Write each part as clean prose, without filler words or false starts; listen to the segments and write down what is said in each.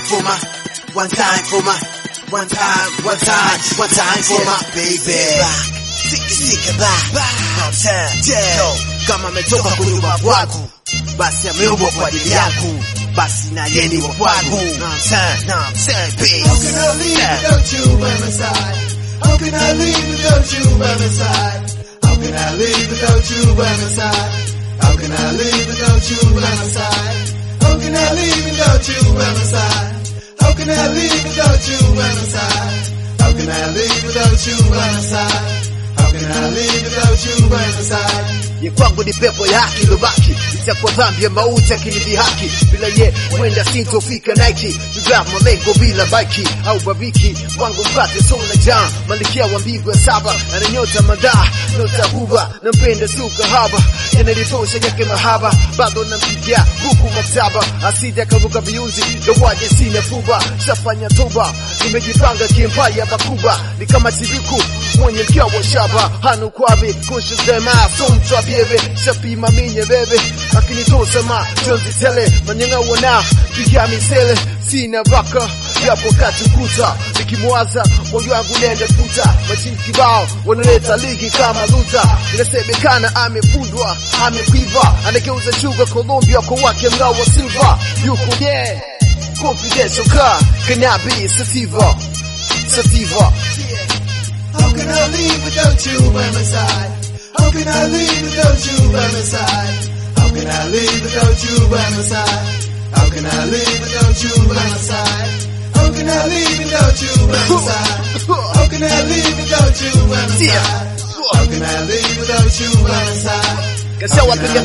for my, one time for my, one time for my baby. Sika back, yo, kama ametoka kunyumba kwangu, basi ameumbwa kwa ajili yangu, basi na yeye ni wa kwangu. Baby. How can I leave without you by my side? How can I leave without you by my side? How can I live without you by my side? How can I live without you by my side? How can I live without you by my side? How can I live without you by my side? How can I live without you by my side? How can I live without you by my side? Ye kwangu ni pepo ya haki lobaki, itakuwa dhambi ya mauti akinidhihaki. Bila ye wenda sintofika Nike, tugrab malengo bila baki au babiki. Wangu mpate sona jam, malikia wa mbingu ya saba, ananyota madaa, nota huba, nampenda suka haba, yanalitosha yake mahaba, bado nampigia buku maktaba, asidi akaruka viunzi, gawaje sina fuba, shafanya toba, nimejipanga kiempaya bakuba, ni kama tiriku, mwenye mkia wa shaba, hanu kwabi, kushu zema, somtra bieve, shapi maminye bebe, akinitosa ma, jonzi tele, manyenga wana, pigia misele, sina baka, yapo katukuta, nikimuaza, moyo wangu nende puta, machiki bao, wanaleta ligi kama luta, inasemekana amefundwa, amekwiva, anageuza chuga Colombia kwa wake mgawa silva, yuko yeah, confidential car, cannabis sativa, sativa. How can I live without you by my side? How can I live without you by my side? How can I live without you by my side? How can I live without you by my side? How can I live without you by my side? How can I live without you by my side? How can I live without you by my side? Kasa wapiga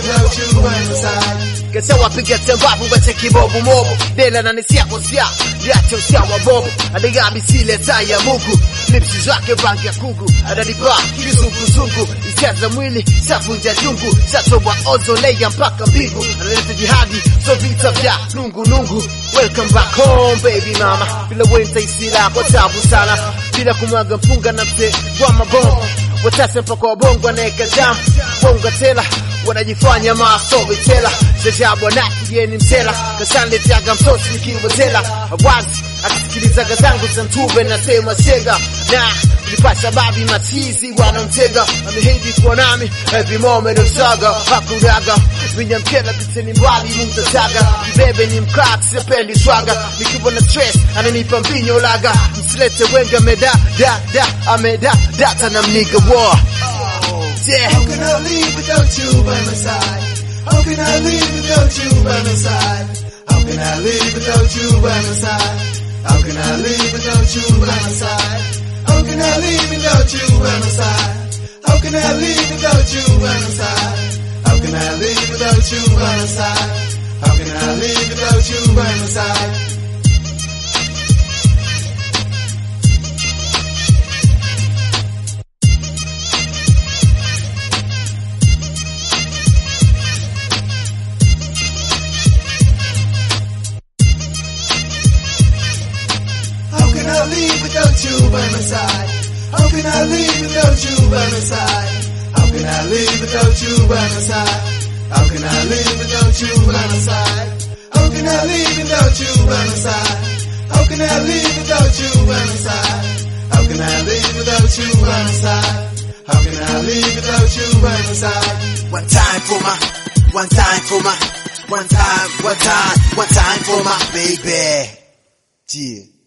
tembabu, kasa wapiga tembabu, wache kibobu mobu, dela na nisia kosia, liache usia wabobu, adigami sile taya mugu, lipsi zake bangi ya kugu, adadipa, kizungu, ichaza mwili, safunja jungu, satoba ozo leya mpaka mbingu, analete jihadi, so vita vya nungu, welcome back home baby mama, bila wenta isila kwa tabu sana, bila kumwaga mpunga na mte kwa mabomu, watase mpaka wabongo wanaeka jamu, bonga tela, wanajifanya maasobi tela, shajabu wanaki yeni mtela, kasani tiaga msosi nikiwa tela, awazi, akisikiliza gazangu santube na sema shega, na nilipasha babi matizi wanamtega, amehidi kuwa nami, every moment of saga, hakuraga, minya mkela biteni mbali mutataga, bebe ni mkati sependi swaga, nikiwa na stress, ananipa mbinyo laga, msilete wenga ameda, data na mniga war. Yeah. How can I live without you by my side? How can I live without you by my side? How can I live without you by my side? How can I live without you by my side? How can I live without you by my side? How can I live without you by my side? How can I live without you by my side? How can I live without you by my side? How can I live without you by my side? How can I live without you by my side? How can I live without you by my side? How can I live without you by my side? How can I live without you by my side? How can I live without you by my side? How can I live without you by my side? How can I live without you by my side? One time for my, one time for my, one time for my baby. Yeah.